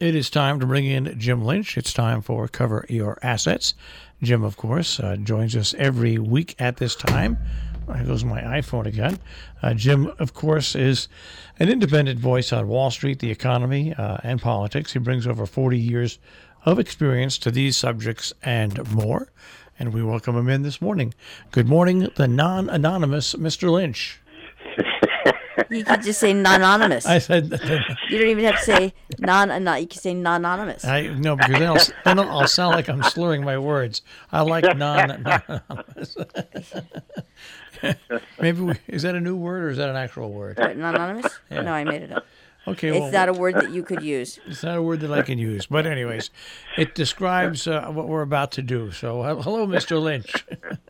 It is time to bring in Jim Lynch. It's time for Cover Your Assets. Jim, of course, joins us every week at this time. There goes my iPhone again. Jim, of course, is an independent voice on Wall Street, the economy, and politics. He brings over 40 years of experience to these subjects and more. And we welcome him in this morning. Good morning, the non-anonymous Mr. Lynch. You could just say non-anonymous. I said you don't even have to say non-anonymous. You can say non-anonymous. No, because then I'll sound like I'm slurring my words. I like non-anonymous. Maybe is that a new word or is that an actual word? Non-anonymous? Yeah. No, I made it up. Okay, it's not a word that you could use. It's not a word that I can use. But anyways, it describes what we're about to do. So hello, Mr. Lynch.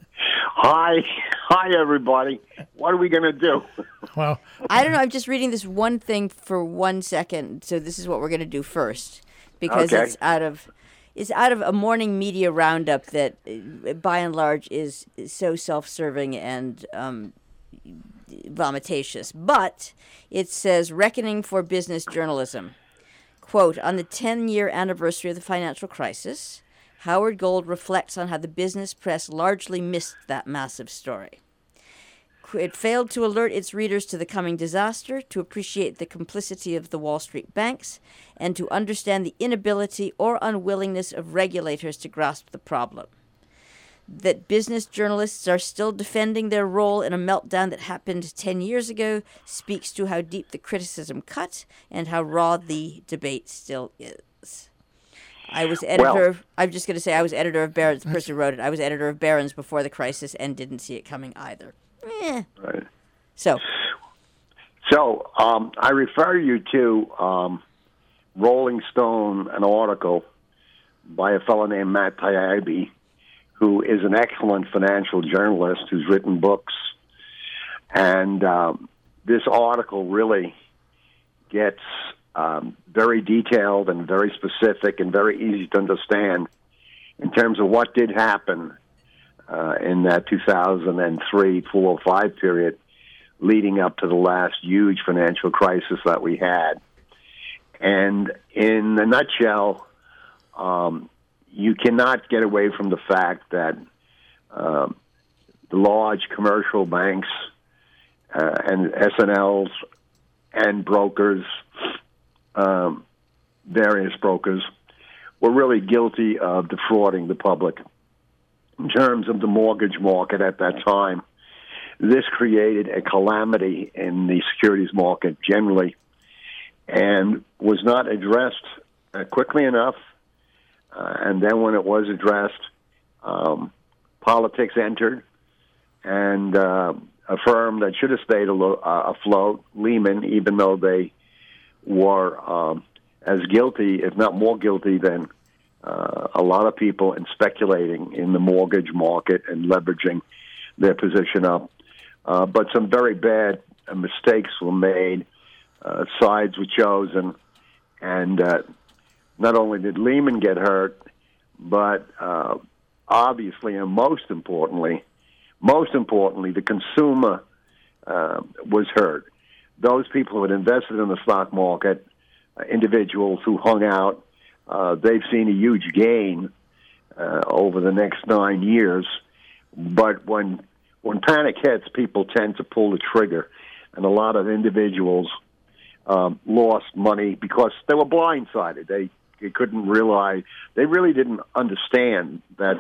Hi, everybody. What are we going to do? Well, I don't know. I'm just reading this one thing for 1 second. So this is what we're going to do first, because Okay. it's out of a morning media roundup that, by and large, is so self-serving and vomitacious. But it says, "Reckoning for Business Journalism." Quote, "On the 10-year anniversary of the financial crisis, Howard Gold reflects on how the business press largely missed that massive story. It failed to alert its readers to the coming disaster, to appreciate the complicity of the Wall Street banks, and to understand the inability or unwillingness of regulators to grasp the problem. That business journalists are still defending their role in a meltdown that happened 10 years ago speaks to how deep the criticism cut and how raw the debate still is." I was editor. I'm just going to say I was editor of Barron's. The person who wrote it. I was editor of Barron's before the crisis and didn't see it coming either. Right. So I refer you to Rolling Stone, an article by a fellow named Matt Taibbi, who is an excellent financial journalist who's written books. And this article really gets very detailed and very specific and very easy to understand in terms of what did happen in that 2003-405 period leading up to the last huge financial crisis that we had. And in a nutshell, you cannot get away from the fact that the large commercial banks and S&Ls and brokers, various brokers, were really guilty of defrauding the public. In terms of the mortgage market at that time, this created a calamity in the securities market generally and was not addressed quickly enough. And then when it was addressed, politics entered, and a firm that should have stayed afloat, Lehman, even though they were as guilty, if not more guilty, than a lot of people in speculating in the mortgage market and leveraging their position up. But some very bad mistakes were made. Sides were chosen, and not only did Lehman get hurt, but obviously and most importantly, the consumer was hurt. Those people who had invested in the stock market, individuals who hung out, they've seen a huge gain over the next 9 years. But when panic hits, people tend to pull the trigger, and a lot of individuals lost money because they were blindsided. They couldn't realize, they really didn't understand that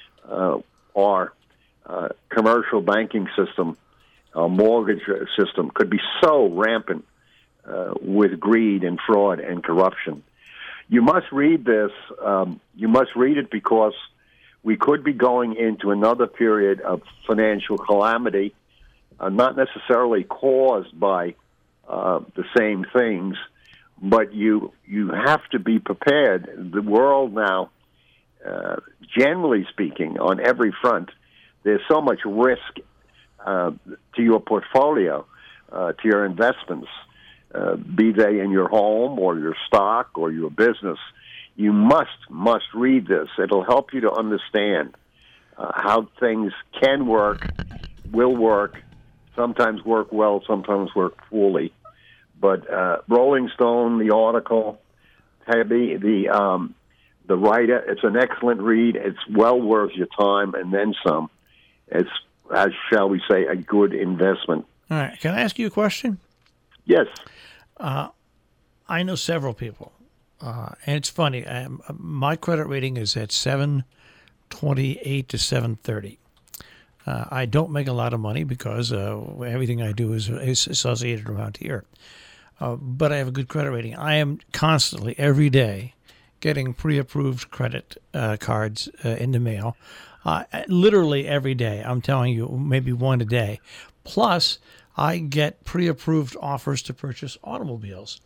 our commercial banking system, our mortgage system, could be so rampant with greed and fraud and corruption. You must read this. You must read it because we could be going into another period of financial calamity, not necessarily caused by the same things, but you have to be prepared. The world now, generally speaking, on every front, there's so much risk to your portfolio, to your investments, be they in your home or your stock or your business. You must read this. It'll help you to understand how things can work, will work, sometimes work well, sometimes work poorly. But Rolling Stone, the article, Tabby. The writer, it's an excellent read. It's well worth your time and then some. It's, as shall we say, a good investment. All right. Can I ask you a question? Yes. I know several people, and it's funny. My credit rating is at 728 to 730. I don't make a lot of money because everything I do is associated around here. But I have a good credit rating. I am constantly, every day, getting pre-approved credit cards in the mail. Literally every day. I'm telling you, maybe one a day. Plus, I get pre-approved offers to purchase automobiles.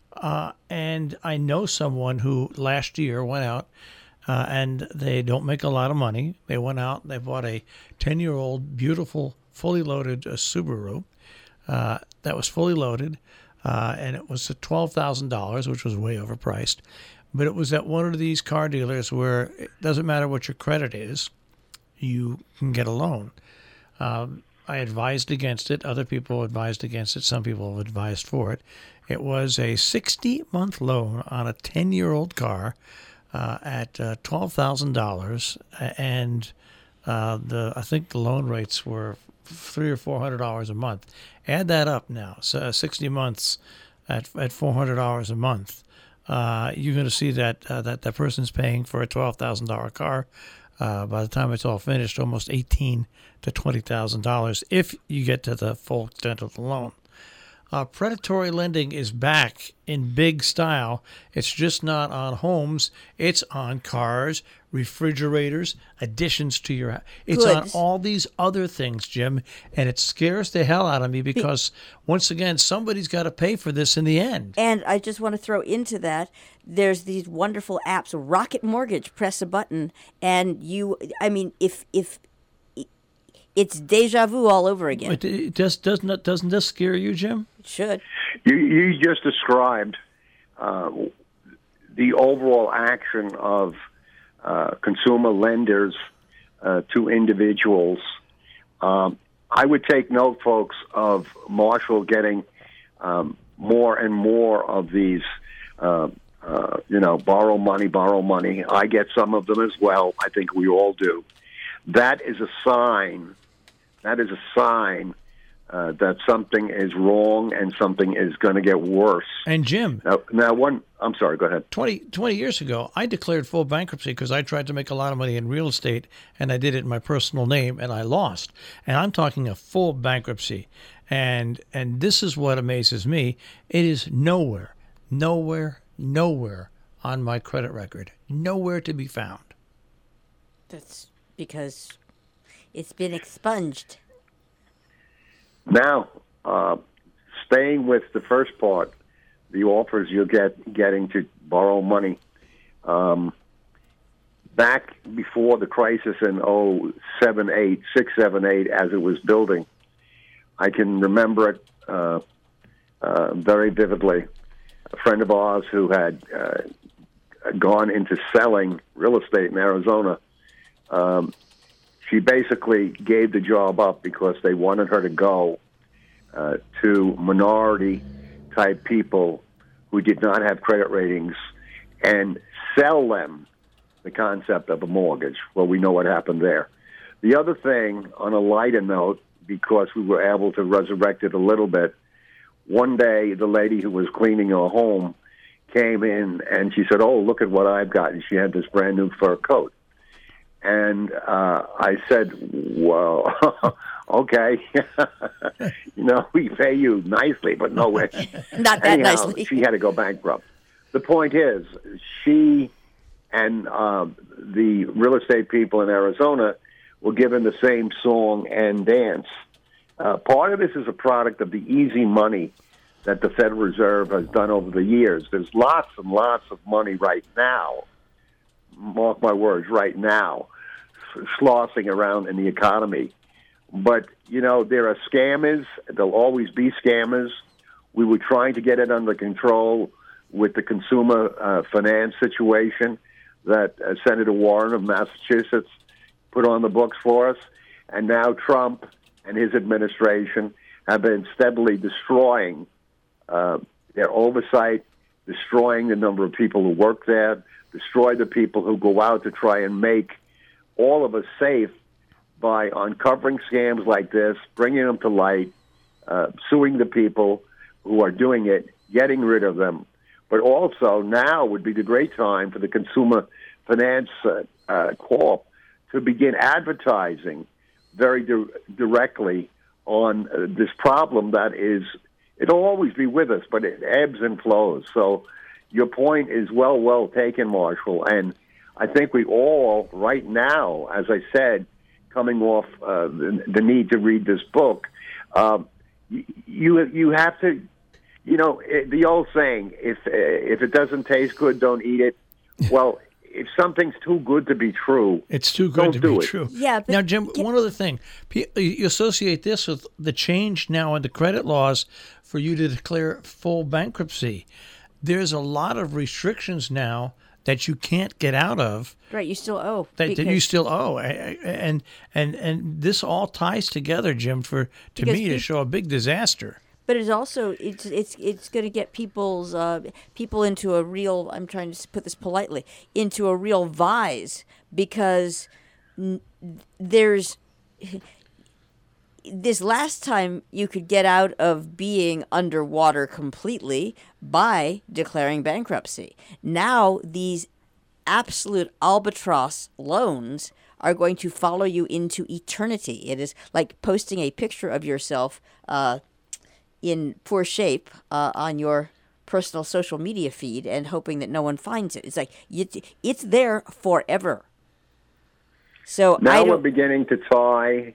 And I know someone who last year went out and they don't make a lot of money. They went out, they bought a 10-year-old, beautiful, fully loaded Subaru that was fully loaded, and it was at $12,000, which was way overpriced. But it was at one of these car dealers where it doesn't matter what your credit is, you can get a loan. I advised against it. Other people advised against it. Some people have advised for it. It was a 60-month loan on a 10-year-old car at $12,000, and I think the loan rates were $300 or $400 a month. Add that up now. So 60 months at $400 a month. You're going to see that that person's paying for a $12,000 car. By the time it's all finished, almost $18,000 to $20,000 if you get to the full extent of the loan. Predatory lending is back in big style. It's just not on homes. It's on cars, refrigerators, additions to your house. It's Goods. on all these other things, Jim, and it scares the hell out of me because, once again, somebody's got to pay for this in the end. And I just want to throw into that, there's these wonderful apps, Rocket Mortgage, press a button, and if it's deja vu all over again. It just doesn't this scare you, Jim? It should. You just described the overall action of consumer lenders to individuals. I would take note, folks, of Marshall getting more and more of these, borrow money. I get some of them as well. I think we all do. That is a sign. That something is wrong and something is going to get worse. And Jim, I'm sorry, go ahead. 20 years ago, I declared full bankruptcy because I tried to make a lot of money in real estate, and I did it in my personal name, and I lost. And I'm talking a full bankruptcy. And this is what amazes me. It is nowhere on my credit record. Nowhere to be found. That's because it's been expunged. Now, staying with the first part, the offers you're getting to borrow money. Back before the crisis in 6, 7, 8, as it was building, I can remember it very vividly. A friend of ours who had gone into selling real estate in Arizona, she basically gave the job up because they wanted her to go to minority-type people who did not have credit ratings and sell them the concept of a mortgage. Well, we know what happened there. The other thing, on a lighter note, because we were able to resurrect it a little bit, one day the lady who was cleaning her home came in and she said, "Oh, look at what I've got." And she had this brand new fur coat. And I said, "Well, okay, we pay you nicely, but no way." Not that Anyhow, nicely. She had to go bankrupt. The point is, she and the real estate people in Arizona were given the same song and dance. Part of this is a product of the easy money that the Federal Reserve has done over the years. There's lots and lots of money right now, mark my words, right now, sloshing around in the economy. But, there are scammers. There'll always be scammers. We were trying to get it under control with the consumer finance situation that Senator Warren of Massachusetts put on the books for us. And now Trump and his administration have been steadily destroying their oversight destroying the number of people who work there, destroy the people who go out to try and make all of us safe by uncovering scams like this, bringing them to light, suing the people who are doing it, getting rid of them. But also now would be the great time for the Consumer Finance Corp to begin advertising very directly on this problem that is, it'll always be with us, but it ebbs and flows. So your point is well taken, Marshall. And I think we all, right now, as I said, coming off the need to read this book, you have to, the old saying, if it doesn't taste good, don't eat it. Well, if something's too good to be true, it's too good to be true. Yeah. But now, Jim, one other thing. You associate this with the change now in the credit laws for you to declare full bankruptcy. There's a lot of restrictions now that you can't get out of. Right, you still owe. That you still owe, and this all ties together, Jim, to me, to show a big disaster. But it's also it's going to get people into a real, I'm trying to put this politely, into a real vise, because there's this last time you could get out of being underwater completely by declaring bankruptcy. Now these absolute albatross loans are going to follow you into eternity. It is like posting a picture of yourself in poor shape on your personal social media feed and hoping that no one finds it. It's like it's there forever. So now we're beginning to tie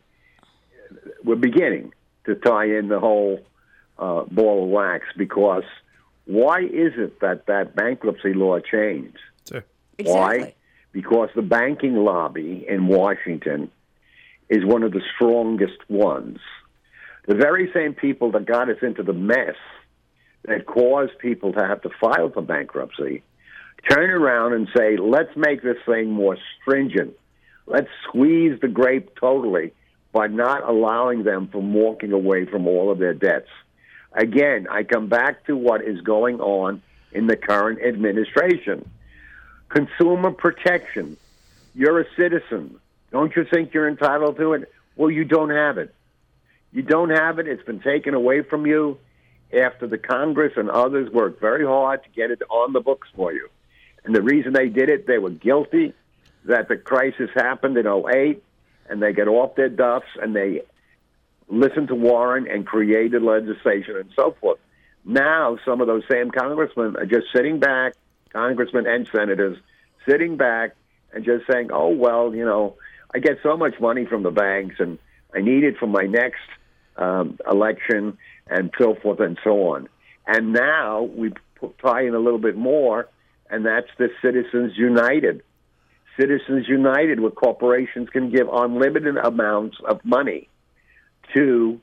in the whole ball of wax, because why is it that bankruptcy law changed? Sure. Exactly. Why? Because the banking lobby in Washington is one of the strongest ones. The very same people that got us into the mess that caused people to have to file for bankruptcy turn around and say, let's make this thing more stringent. Let's squeeze the grape totally by not allowing them from walking away from all of their debts. Again, I come back to what is going on in the current administration. Consumer protection. You're a citizen. Don't you think you're entitled to it? Well, you don't have it. You don't have it. It's been taken away from you after the Congress and others worked very hard to get it on the books for you. And the reason they did it, they were guilty that the crisis happened in 2008, and they got off their duffs, and they listened to Warren and created legislation and so forth. Now, some of those same congressmen are just sitting back, congressmen and senators, sitting back and just saying, oh, well, I get so much money from the banks, and I need it for my next election, and so forth and so on. And now we tie in a little bit more, and that's the Citizens United. Citizens United, where corporations can give unlimited amounts of money to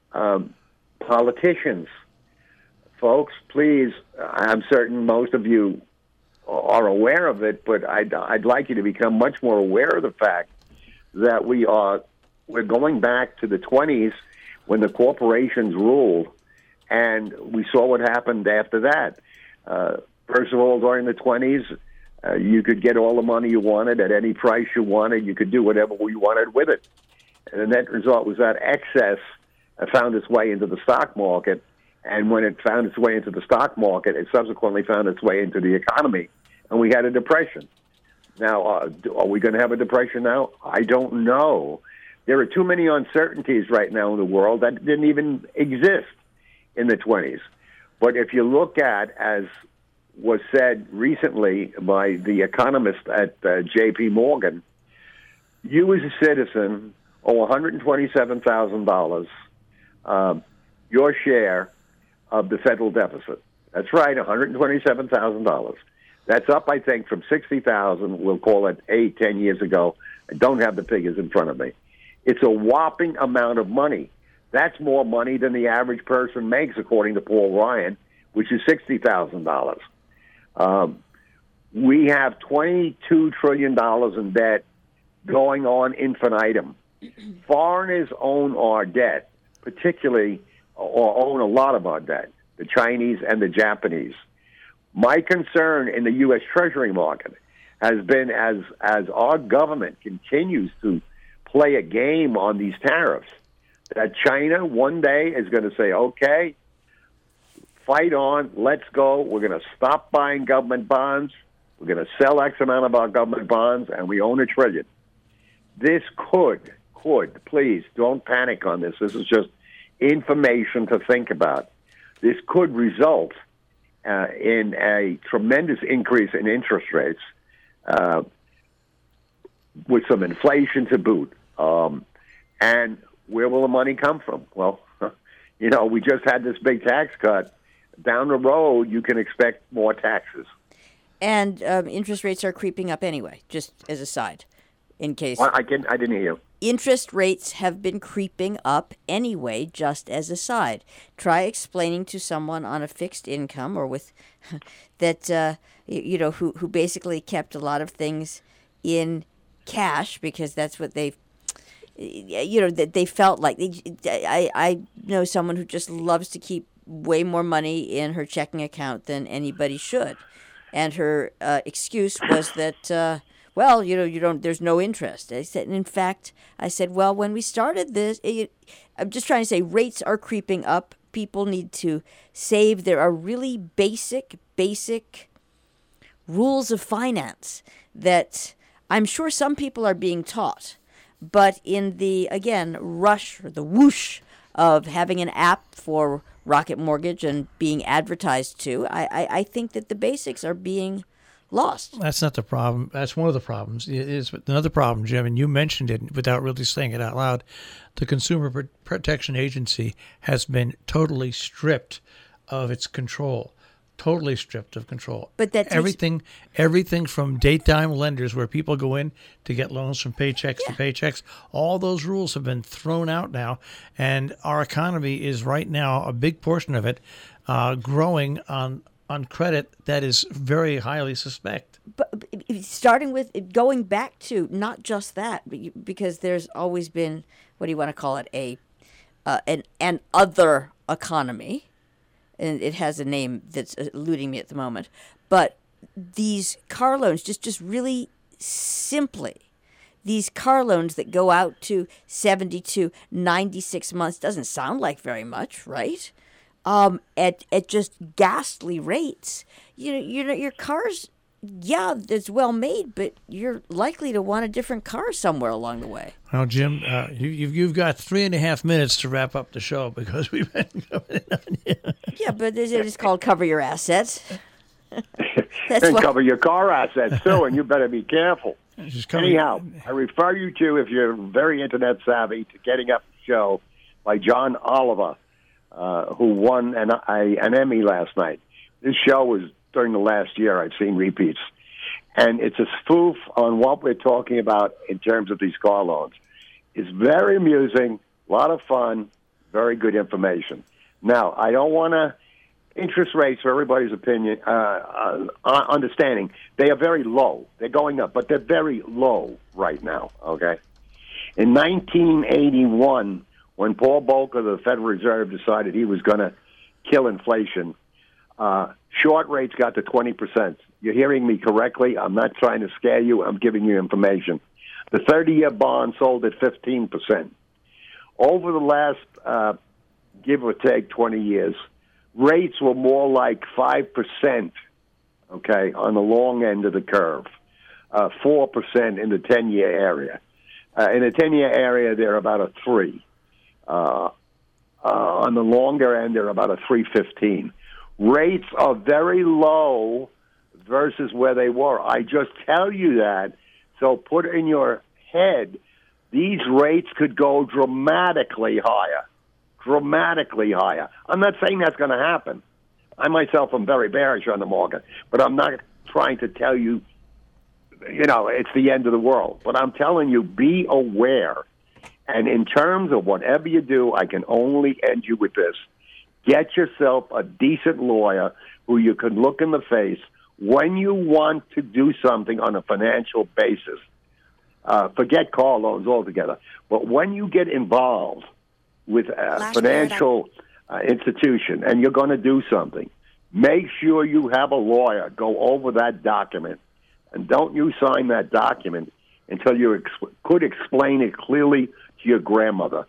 politicians. Folks, please, I'm certain most of you are aware of it, but I'd like you to become much more aware of the fact that we're going back to the 20s when the corporations ruled, and we saw what happened after that. First of all, during the 20s, you could get all the money you wanted at any price you wanted. You could do whatever you wanted with it. And the net result was that excess found its way into the stock market. And when it found its way into the stock market, it subsequently found its way into the economy. And we had a depression. Now, are we going to have a depression now? I don't know. There are too many uncertainties right now in the world that didn't even exist in the 20s. But if you look at, as was said recently by the economist at J.P. Morgan, you as a citizen owe $127,000, your share of the federal deficit. That's right, $127,000. That's up, I think, from $60,000, we'll call it 8-10 years ago. I don't have the figures in front of me. It's a whopping amount of money. That's more money than the average person makes, according to Paul Ryan, which is $60,000. We have $22 trillion in debt going on infinitum. Foreigners own our debt, particularly, or own a lot of our debt, the Chinese and the Japanese. My concern in the U.S. Treasury market has been as our government continues to play a game on these tariffs, that China one day is going to say, okay, fight on, let's go. We're going to stop buying government bonds. We're going to sell X amount of our government bonds, and we own $1 trillion. This could, please don't panic on this. This is just information to think about. This could result in a tremendous increase in interest rates with some inflation to boot. And where will the money come from? Well, we just had this big tax cut. Down the road, you can expect more taxes. And interest rates are creeping up anyway, just as a side, in case. Well, I didn't hear you. Interest rates have been creeping up anyway, just as a side. Try explaining to someone on a fixed income or with that, who basically kept a lot of things in cash because that's what they felt like. I know someone who just loves to keep way more money in her checking account than anybody should. And her excuse was that, there's no interest. I said, and in fact, well, when we started this, I'm just trying to say rates are creeping up. People need to save. There are really basic rules of finance that I'm sure some people are being taught. But in the, again, rush or the whoosh of having an app for Rocket Mortgage and being advertised to, I think that the basics are being lost. That's not the problem. That's one of the problems. It is another problem, Jim, and you mentioned it without really saying it out loud. The Consumer Protection Agency has been totally stripped of its control. Totally stripped of control. But that's everything from daytime lenders where people go in to get loans from paychecks to paychecks. All those rules have been thrown out now, and our economy is right now, a big portion of it, growing on credit that is very highly suspect. But starting with going back to not just that, because there's always been, what do you want to call it, an other economy. And it has a name that's eluding me at the moment. But these car loans, just really simply, these car loans that go out to 72, 96 months, doesn't sound like very much, right? At just ghastly rates. Your car's, it's well made, but you're likely to want a different car somewhere along the way. Well, Jim, you've got 3.5 minutes to wrap up the show because we've been coming on you. Yeah, but it is called Cover Your Assets. And cover your car assets, too, and you better be careful. Anyhow, I refer you to, if you're very internet savvy, to Getting Up the Show by John Oliver, who won an Emmy last night. This show was during the last year. I've seen repeats. And it's a spoof on what we're talking about in terms of these car loans. It's very amusing, a lot of fun, very good information. Now, I don't want to, interest rates, for everybody's opinion, understanding, they are very low. They're going up, but they're very low right now, okay? In 1981, when Paul Volcker of the Federal Reserve decided he was going to kill inflation, short rates got to 20%. You're hearing me correctly. I'm not trying to scare you. I'm giving you information. The 30-year bond sold at 15%. Over the last, give or take, 20 years, rates were more like 5%, okay, on the long end of the curve, 4% in the 10-year area. In the 10-year area, they're about a 3. On the longer end, they're about a 3.15. Rates are very low versus where they were. I just tell you that, so put in your head, these rates could go dramatically higher. Dramatically higher. I'm not saying that's going to happen. I myself am very bearish on the market, but I'm not trying to tell you, it's the end of the world. But I'm telling you, be aware. And in terms of whatever you do, I can only end you with this. Get yourself a decent lawyer who you can look in the face when you want to do something on a financial basis. Forget car loans altogether. But when you get involved with a financial institution and you're going to do something, make sure you have a lawyer go over that document. And don't you sign that document until you could explain it clearly to your grandmother.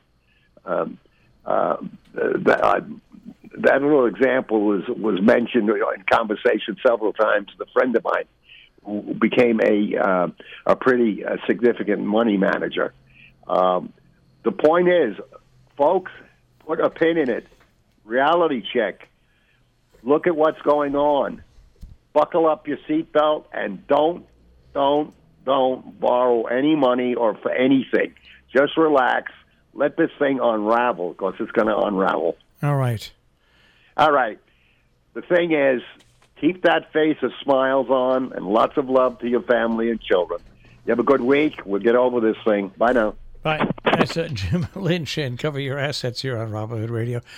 That little example was mentioned in conversation several times with a friend of mine who became a pretty significant money manager. The point is, folks, put a pin in it. Reality check. Look at what's going on. Buckle up your seatbelt and don't borrow any money or for anything. Just relax. Let this thing unravel because it's going to unravel. All right. All right. The thing is, keep that face of smiles on and lots of love to your family and children. You have a good week. We'll get over this thing. Bye now. Bye. That's Jim Lynch and Cover Your Assets here on Robin Hood Radio.